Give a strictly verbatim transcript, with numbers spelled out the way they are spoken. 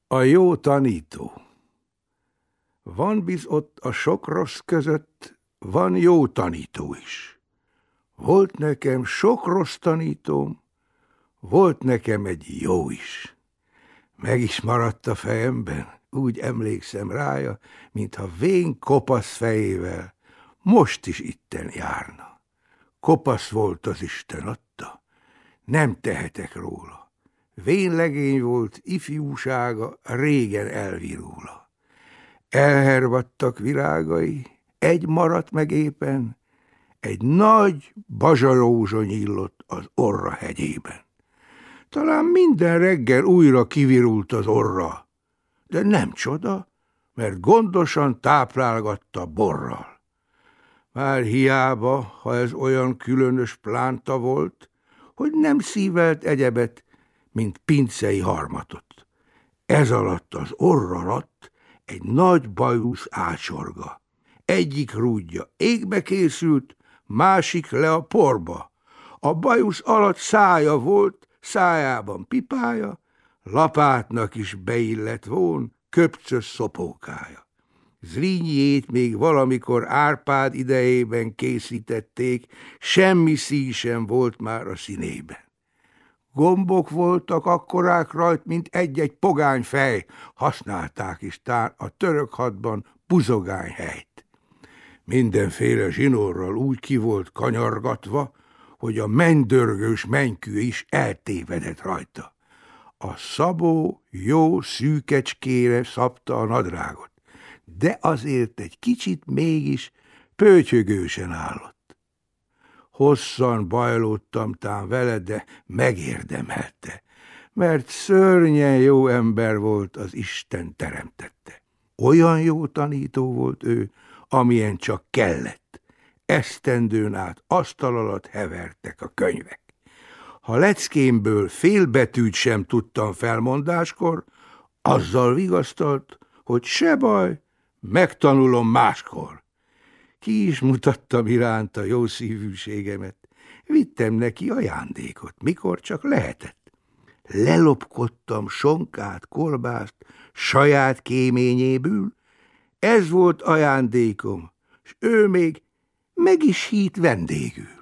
A jó tanító. Van biz ott a sok rossz között, van jó tanító is. Volt nekem sok rossz tanítóm, volt nekem egy jó is. Meg is maradt a fejemben, úgy emlékszem rája, mintha vén kopasz fejével most is itten járna. Kopasz volt az Isten adta, nem tehetek róla. Vén legény volt, ifjúsága régen elvirúla. Elhervadtak virágai, egy maradt meg éppen, egy nagy bazsarózsa nyílott az orra hegyében. Talán minden reggel újra kivirult az orra, de nem csoda, mert gondosan táplálgatta borral. Már hiába, ha ez olyan különös plánta volt, hogy nem szívelt egyebet, mint pincei harmatot. Ez alatt az orra alatt egy nagy bajusz ácsorga. Egyik rúdja égbe készült, másik le a porba. A bajusz alatt szája volt, szájában pipája, lapátnak is beillett vón, köpcös szopókája. Zrínjét még valamikor Árpád idejében készítették, semmi szín sem volt már a színében. Gombok voltak akkorák rajt, mint egy-egy pogány fej, használták is tán a török hadban buzogány helyt. Mindenféle zsinórral úgy ki volt kanyargatva, hogy a mennydörgős menykű is eltévedett rajta. A szabó jó szűkecskére szabta a nadrágot, de azért egy kicsit mégis pötyögősen állott. Hosszan bajlódtam tán vele, de megérdemelte, mert szörnyen jó ember volt, az Isten teremtette. Olyan jó tanító volt ő, amilyen csak kellett. Esztendőn át asztal alatt hevertek a könyvek. Ha leckémből fél betűt sem tudtam felmondáskor, azzal vigasztalt, hogy se baj, megtanulom máskor. Ki is mutattam iránta jó szívűségemet. Vittem neki ajándékot, mikor csak lehetett. Lelopkodtam sonkát, kolbászt, saját kéményéből. Ez volt ajándékom, s ő még meg is hít vendégül.